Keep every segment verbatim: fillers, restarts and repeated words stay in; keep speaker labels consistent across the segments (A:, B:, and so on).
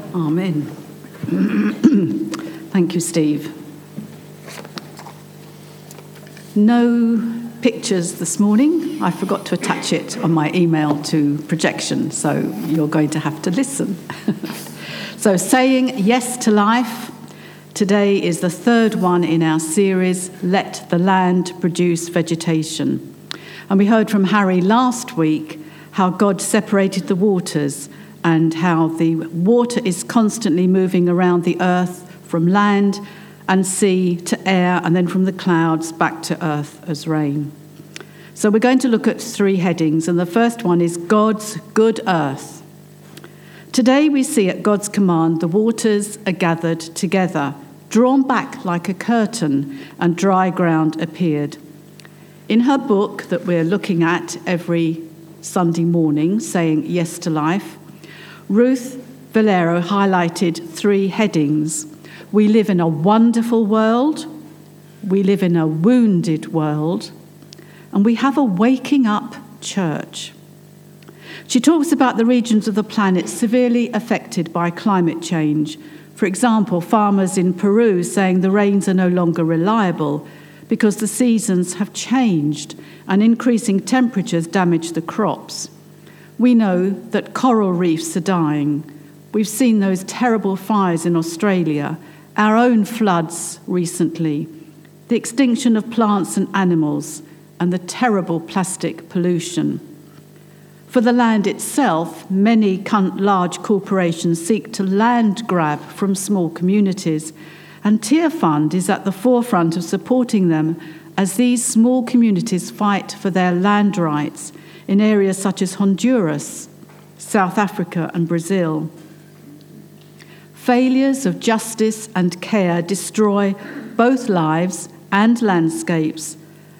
A: Amen. Thank you, Steve. No pictures this morning. I forgot to attach it on my email to projection, so you're going to have to listen. So, saying yes to life. Today is the third one in our series, Let the Land Produce Vegetation. And we heard from Harry last week how God separated the waters and how the water is constantly moving around the earth from land and sea to air, and then from the clouds back to earth as rain. So we're going to look at three headings, and the first one is God's good earth. Today we see at God's command the waters are gathered together, drawn back like a curtain, and dry ground appeared. In her book that we're looking at every Sunday morning, Saying Yes to Life, Ruth Valero highlighted three headings. We live in a wonderful world, we live in a wounded world, and we have a waking up church. She talks about the regions of the planet severely affected by climate change. For example, farmers in Peru saying the rains are no longer reliable because the seasons have changed and increasing temperatures damage the crops. We know that coral reefs are dying. We've seen those terrible fires in Australia, our own floods recently, the extinction of plants and animals, and the terrible plastic pollution. For the land itself, many large corporations seek to land grab from small communities, and Tearfund is at the forefront of supporting them as these small communities fight for their land rights in areas such as Honduras, South Africa, and Brazil. Failures of justice and care destroy both lives and landscapes,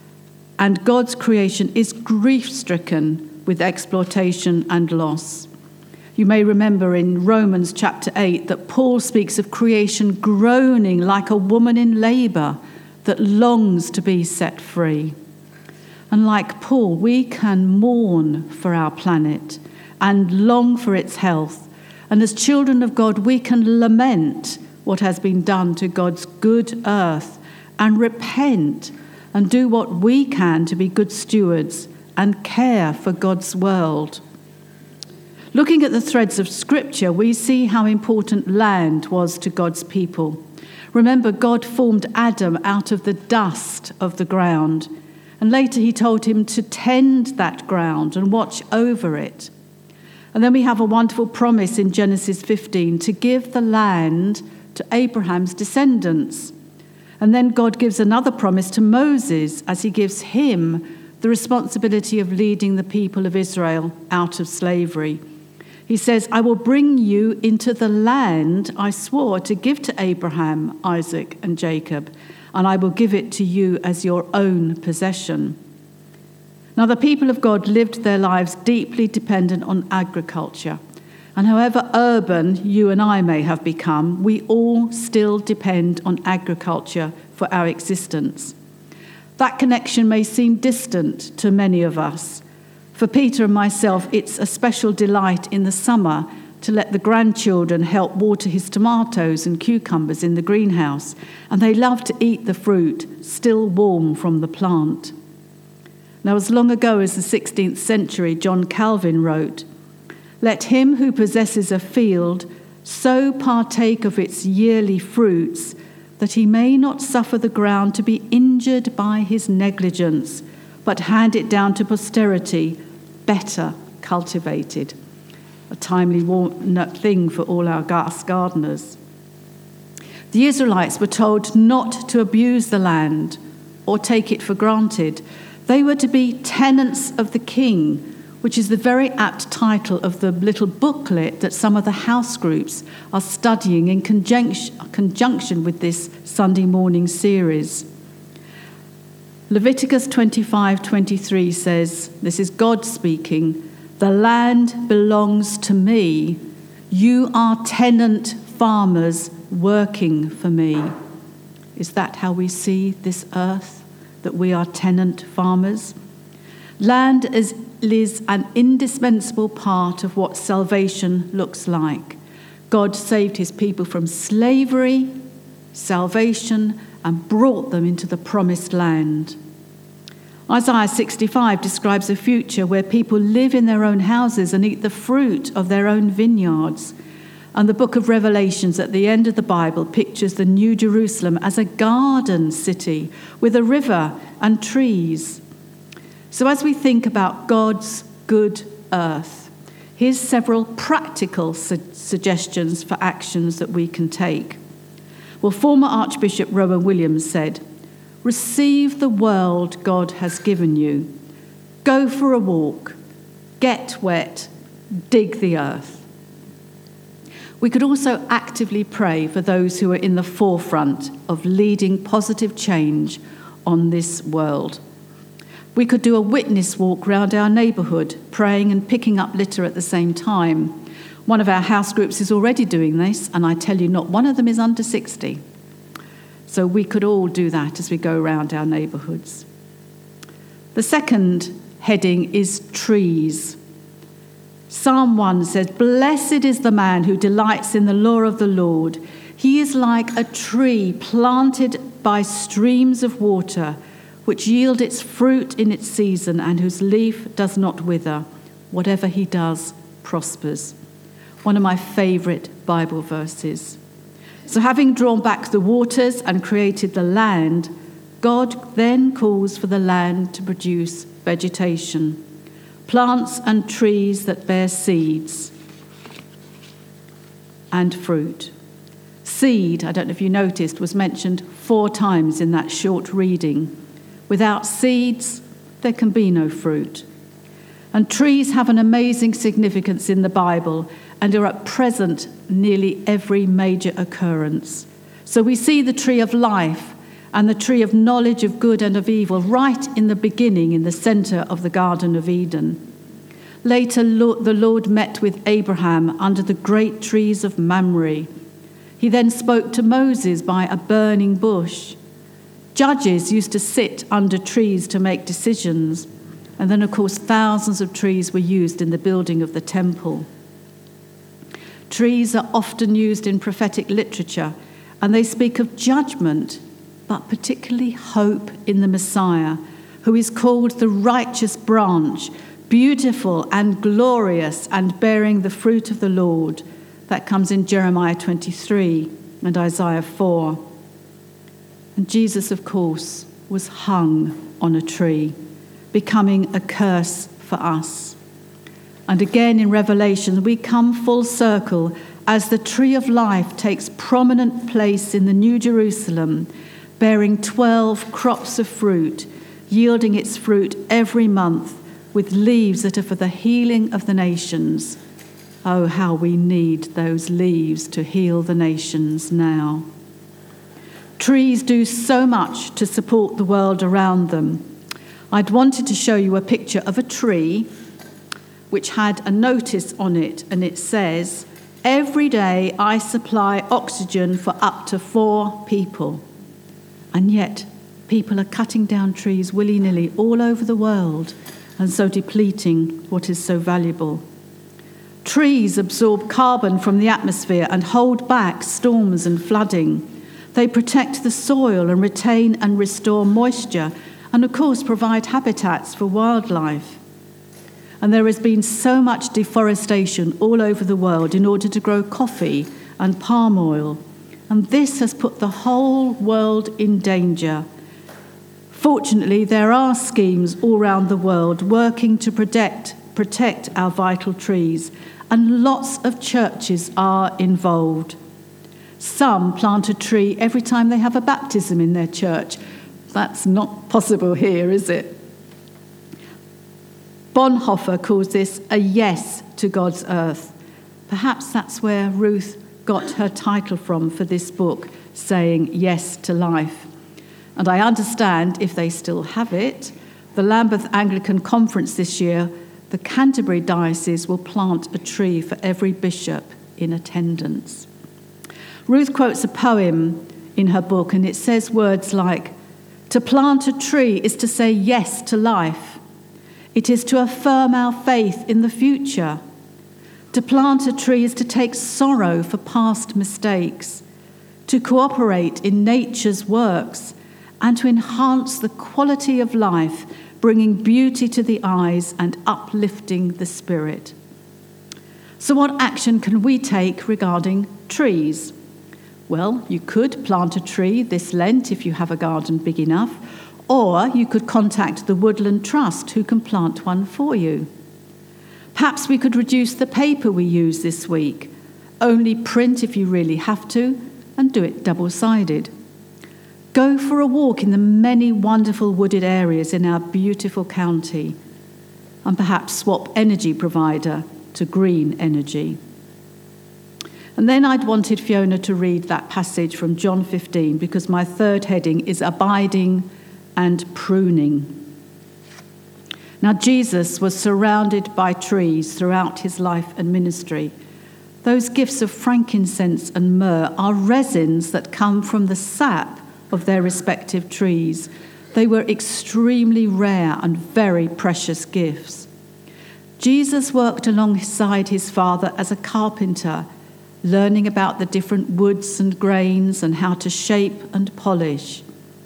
A: and God's creation is grief-stricken with exploitation and loss. You may remember in Romans chapter eight that Paul speaks of creation groaning like a woman in labour that longs to be set free. And like Paul, we can mourn for our planet and long for its health. And as children of God, we can lament what has been done to God's good earth and repent and do what we can to be good stewards and care for God's world. Looking at the threads of Scripture, we see how important land was to God's people. Remember, God formed Adam out of the dust of the ground, and later he told him to tend that ground and watch over it. And then we have a wonderful promise in Genesis fifteen to give the land to Abraham's descendants. And then God gives another promise to Moses as he gives him the responsibility of leading the people of Israel out of slavery. He says, I will bring you into the land I swore to give to Abraham, Isaac, and Jacob, and I will give it to you as your own possession. Now, the people of God lived their lives deeply dependent on agriculture. And however urban you and I may have become, we all still depend on agriculture for our existence. That connection may seem distant to many of us. For Peter and myself, it's a special delight in the summer to let the grandchildren help water his tomatoes and cucumbers in the greenhouse, and they love to eat the fruit still warm from the plant. Now, as long ago as the sixteenth century, John Calvin wrote, "Let him who possesses a field so partake of its yearly fruits that he may not suffer the ground to be injured by his negligence, but hand it down to posterity better cultivated." A timely thing for all our gardeners. The Israelites were told not to abuse the land or take it for granted. They were to be tenants of the king, which is the very apt title of the little booklet that some of the house groups are studying in conjunction, conjunction with this Sunday morning series. Leviticus twenty-five twenty-three says, this is God speaking, "The land belongs to me. You are tenant farmers working for me." Is that how we see this earth, that we are tenant farmers? Land is, is an indispensable part of what salvation looks like. God saved his people from slavery, salvation, and brought them into the promised land. Isaiah sixty-five describes a future where people live in their own houses and eat the fruit of their own vineyards. And the book of Revelations at the end of the Bible pictures the New Jerusalem as a garden city with a river and trees. So as we think about God's good earth, here's several practical su- suggestions for actions that we can take. Well, former Archbishop Rowan Williams said, "Receive the world God has given you. Go for a walk. Get wet. Dig the earth." We could also actively pray for those who are in the forefront of leading positive change on this world. We could do a witness walk round our neighbourhood, praying and picking up litter at the same time. One of our house groups is already doing this, and I tell you, not one of them is under sixty. So we could all do that as we go around our neighbourhoods. The second heading is trees. Psalm one says, "Blessed is the man who delights in the law of the Lord. He is like a tree planted by streams of water, which yield its fruit in its season and whose leaf does not wither. Whatever he does prospers." One of my favourite Bible verses. So having drawn back the waters and created the land, God then calls for the land to produce vegetation, plants and trees that bear seeds and fruit. Seed, I don't know if you noticed, was mentioned four times in that short reading. Without seeds, there can be no fruit. And trees have an amazing significance in the Bible and are at present nearly every major occurrence. So we see the tree of life and the tree of knowledge of good and of evil right in the beginning, in the centre of the Garden of Eden. Later, the Lord met with Abraham under the great trees of Mamre. He then spoke to Moses by a burning bush. Judges used to sit under trees to make decisions. And then, of course, thousands of trees were used in the building of the temple. Trees are often used in prophetic literature, and they speak of judgment, but particularly hope in the Messiah, who is called the righteous branch, beautiful and glorious and bearing the fruit of the Lord. That comes in Jeremiah twenty-three and Isaiah four. And Jesus, of course, was hung on a tree, becoming a curse for us. And again in Revelation, we come full circle as the tree of life takes prominent place in the New Jerusalem, bearing twelve crops of fruit, yielding its fruit every month, with leaves that are for the healing of the nations. Oh, how we need those leaves to heal the nations now. Trees do so much to support the world around them. I'd wanted to show you a picture of a tree which had a notice on it, and it says, "Every day I supply oxygen for up to four people." And yet people are cutting down trees willy-nilly all over the world, and so depleting what is so valuable. Trees absorb carbon from the atmosphere and hold back storms and flooding. They protect the soil and retain and restore moisture, and of course provide habitats for wildlife. And there has been so much deforestation all over the world in order to grow coffee and palm oil, and this has put the whole world in danger. Fortunately, there are schemes all around the world working to protect, protect our vital trees, and lots of churches are involved. Some plant a tree every time they have a baptism in their church. That's not possible here, is it? Bonhoeffer calls this a yes to God's earth. Perhaps that's where Ruth got her title from for this book, saying yes to life. And I understand, if they still have it, the Lambeth Anglican Conference this year, the Canterbury Diocese will plant a tree for every bishop in attendance. Ruth quotes a poem in her book, and it says words like, "To plant a tree is to say yes to life. It is to affirm our faith in the future. To plant a tree is to take sorrow for past mistakes, to cooperate in nature's works, and to enhance the quality of life, bringing beauty to the eyes and uplifting the spirit. So what action can we take regarding trees? Well, you could plant a tree this Lent if you have a garden big enough, or you could contact the Woodland Trust who can plant one for you. Perhaps we could reduce the paper we use this week. Only print if you really have to, and do it double-sided. Go for a walk in the many wonderful wooded areas in our beautiful county, and perhaps swap energy provider to green energy. And then I'd wanted Fiona to read that passage from John fifteen, because my third heading is abiding and pruning. Now, Jesus was surrounded by trees throughout his life and ministry. Those gifts of frankincense and myrrh are resins that come from the sap of their respective trees. They were extremely rare and very precious gifts. Jesus worked alongside his Father as a carpenter, learning about the different woods and grains and how to shape and polish.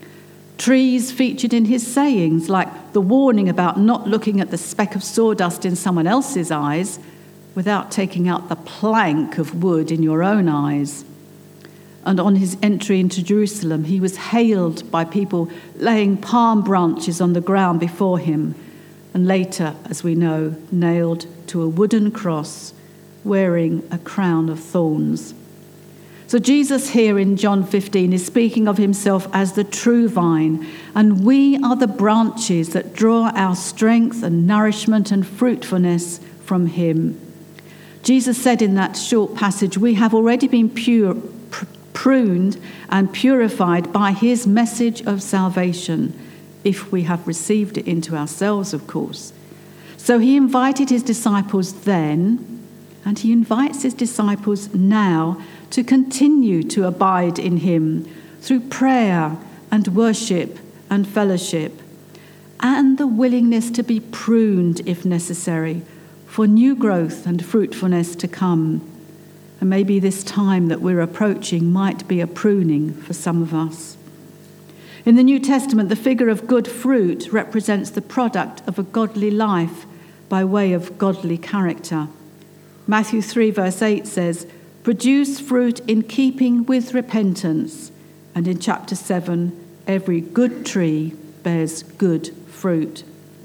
A: Trees featured in his sayings, like the warning about not looking at the speck of sawdust in someone else's eyes without taking out the plank of wood in your own eyes. And on his entry into Jerusalem, he was hailed by people laying palm branches on the ground before him, and later, as we know, nailed to a wooden cross, wearing a crown of thorns. So Jesus here in John fifteen is speaking of himself as the true vine, and we are the branches that draw our strength and nourishment and fruitfulness from him. Jesus said in that short passage, we have already been pure, pr- pruned and purified by his message of salvation, if we have received it into ourselves, of course. So he invited his disciples then, and he invites his disciples now to continue to abide in him through prayer and worship and fellowship, and the willingness to be pruned if necessary for new growth and fruitfulness to come. And maybe this time that we're approaching might be a pruning for some of us. In the New Testament, the figure of good fruit represents the product of a godly life by way of godly character. Matthew three verse eight says, produce fruit in keeping with repentance. And in chapter seven, every good tree bears good fruit.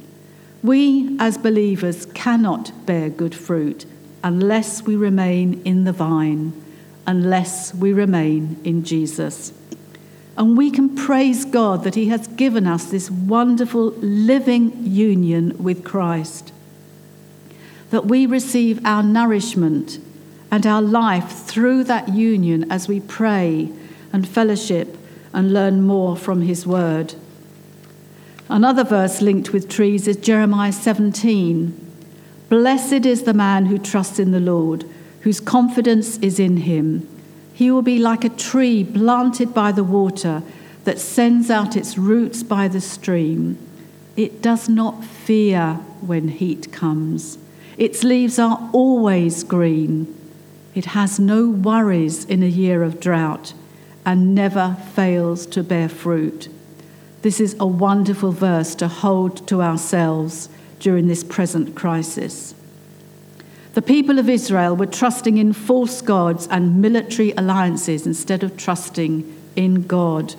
A: We as believers cannot bear good fruit unless we remain in the vine, unless we remain in Jesus. And we can praise God that he has given us this wonderful living union with Christ, that we receive our nourishment and our life through that union as we pray and fellowship and learn more from his word. Another verse linked with trees is Jeremiah seventeen. Blessed is the man who trusts in the Lord, whose confidence is in him. He will be like a tree planted by the water that sends out its roots by the stream. It does not fear when heat comes. Its leaves are always green. It has no worries in a year of drought and never fails to bear fruit. This is a wonderful verse to hold to ourselves during this present crisis. The people of Israel were trusting in false gods and military alliances instead of trusting in God.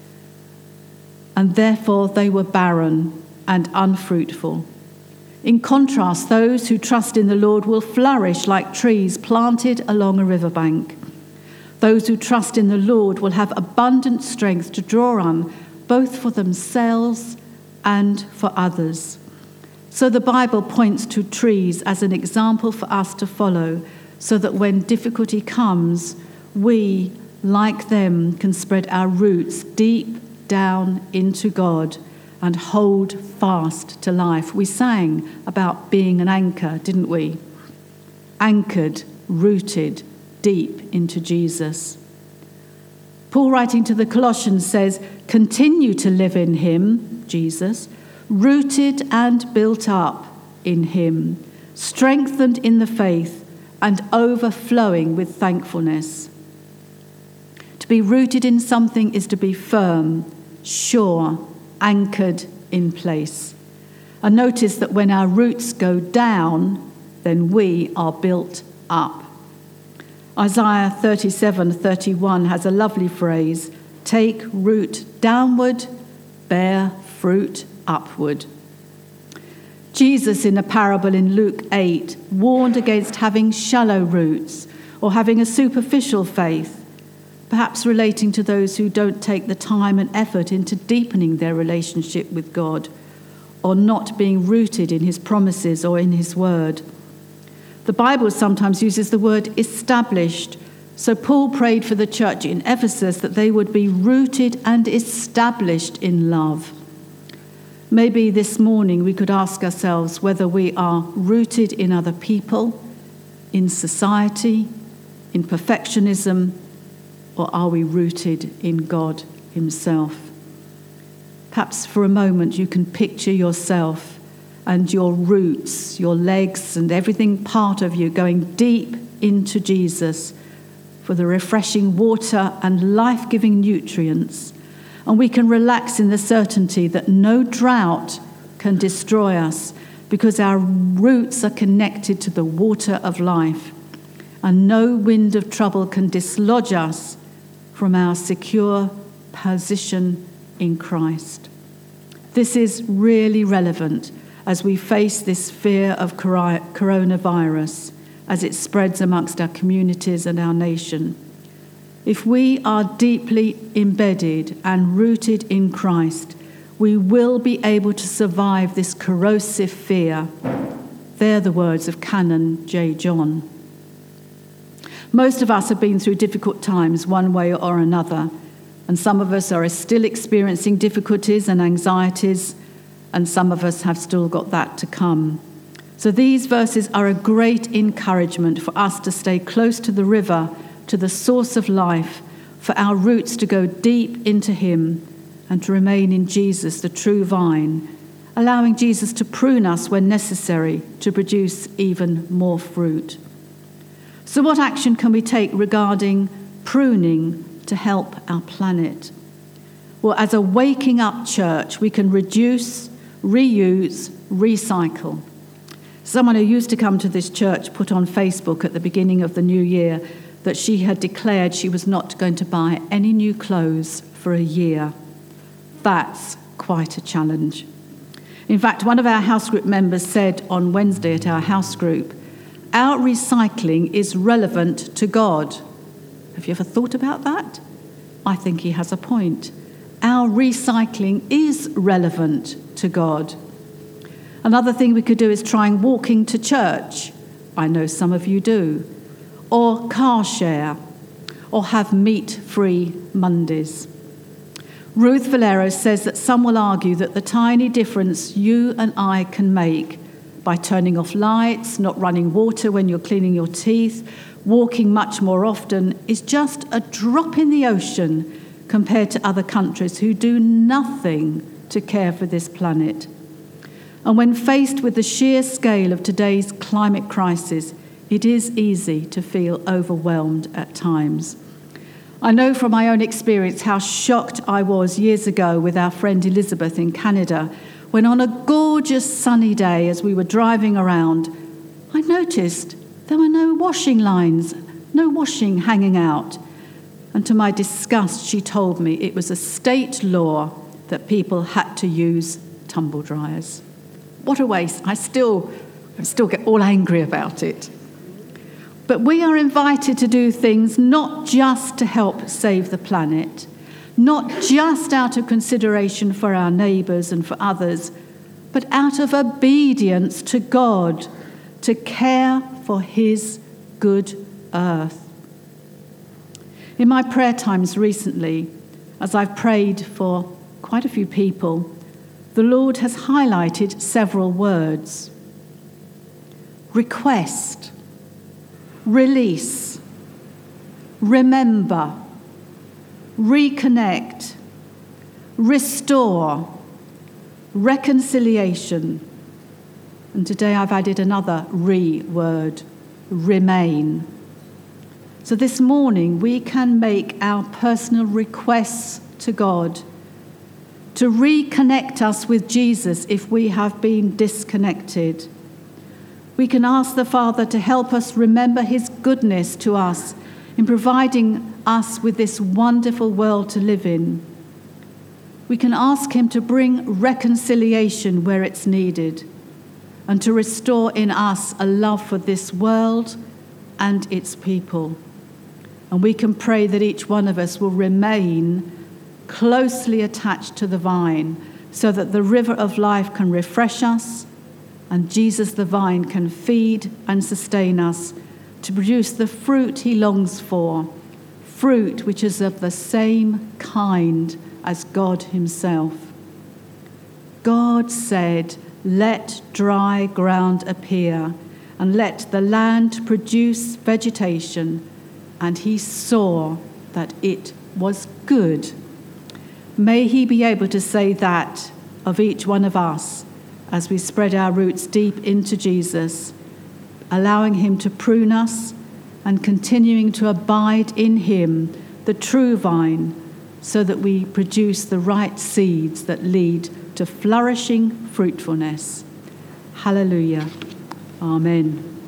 A: And therefore they were barren and unfruitful. In contrast, those who trust in the Lord will flourish like trees planted along a riverbank. Those who trust in the Lord will have abundant strength to draw on, both for themselves and for others. So the Bible points to trees as an example for us to follow, so that when difficulty comes, we, like them, can spread our roots deep down into God and hold fast to life. We sang about being an anchor, didn't we? Anchored, rooted deep into Jesus. Paul, writing to the Colossians, says, continue to live in him, Jesus, rooted and built up in him, strengthened in the faith and overflowing with thankfulness. To be rooted in something is to be firm, sure, anchored in place. And notice that when our roots go down, then we are built up. Isaiah thirty-seven thirty-one has a lovely phrase, take root downward, bear fruit upward. Jesus, in a parable in Luke eight, warned against having shallow roots or having a superficial faith, perhaps relating to those who don't take the time and effort into deepening their relationship with God, or not being rooted in his promises or in his word. The Bible sometimes uses the word established. So Paul prayed for the church in Ephesus that they would be rooted and established in love. Maybe this morning we could ask ourselves whether we are rooted in other people, in society, in perfectionism, or are we rooted in God himself? Perhaps for a moment you can picture yourself and your roots, your legs and everything part of you going deep into Jesus for the refreshing water and life-giving nutrients. And we can relax in the certainty that no drought can destroy us because our roots are connected to the water of life, and no wind of trouble can dislodge us from our secure position in Christ. This is really relevant as we face this fear of coronavirus as it spreads amongst our communities and our nation. If we are deeply embedded and rooted in Christ, we will be able to survive this corrosive fear. They're the words of Canon J. John. Most of us have been through difficult times one way or another, and some of us are still experiencing difficulties and anxieties, and some of us have still got that to come. So these verses are a great encouragement for us to stay close to the river, to the source of life, for our roots to go deep into him and to remain in Jesus, the true vine, allowing Jesus to prune us when necessary to produce even more fruit. So what action can we take regarding pruning to help our planet? Well, as a waking up church, we can reduce, reuse, recycle. Someone who used to come to this church put on Facebook at the beginning of the new year that she had declared she was not going to buy any new clothes for a year. That's quite a challenge. In fact, one of our house group members said on Wednesday at our house group, our recycling is relevant to God. Have you ever thought about that? I think he has a point. Our recycling is relevant to God. Another thing we could do is trying walking to church. I know some of you do. Or car share, or have meat-free Mondays. Ruth Valero says that some will argue that the tiny difference you and I can make by turning off lights, not running water when you're cleaning your teeth, walking much more often, is just a drop in the ocean compared to other countries who do nothing to care for this planet. And when faced with the sheer scale of today's climate crisis, it is easy to feel overwhelmed at times. I know from my own experience how shocked I was years ago with our friend Elizabeth in Canada, when on a gorgeous sunny day as we were driving around, I noticed there were no washing lines, no washing hanging out. And to my disgust, she told me it was a state law that people had to use tumble dryers. What a waste. I still, I still get all angry about it. But we are invited to do things not just to help save the planet, not just out of consideration for our neighbours and for others, but out of obedience to God, to care for his good earth. In my prayer times recently, as I've prayed for quite a few people, the Lord has highlighted several words. Request, release, remember, reconnect, restore, reconciliation. And today I've added another re word, remain. So this morning we can make our personal requests to God to reconnect us with Jesus if we have been disconnected. We can ask the Father to help us remember his goodness to us in providing us with this wonderful world to live in. We can ask him to bring reconciliation where it's needed and to restore in us a love for this world and its people. And we can pray that each one of us will remain closely attached to the vine so that the river of life can refresh us and Jesus the vine can feed and sustain us to produce the fruit he longs for, fruit which is of the same kind as God himself. God said, "Let dry ground appear, and let the land produce vegetation," and he saw that it was good. May he be able to say that of each one of us as we spread our roots deep into Jesus, allowing him to prune us and continuing to abide in him, the true vine, so that we produce the right seeds that lead to flourishing fruitfulness. Hallelujah. Amen.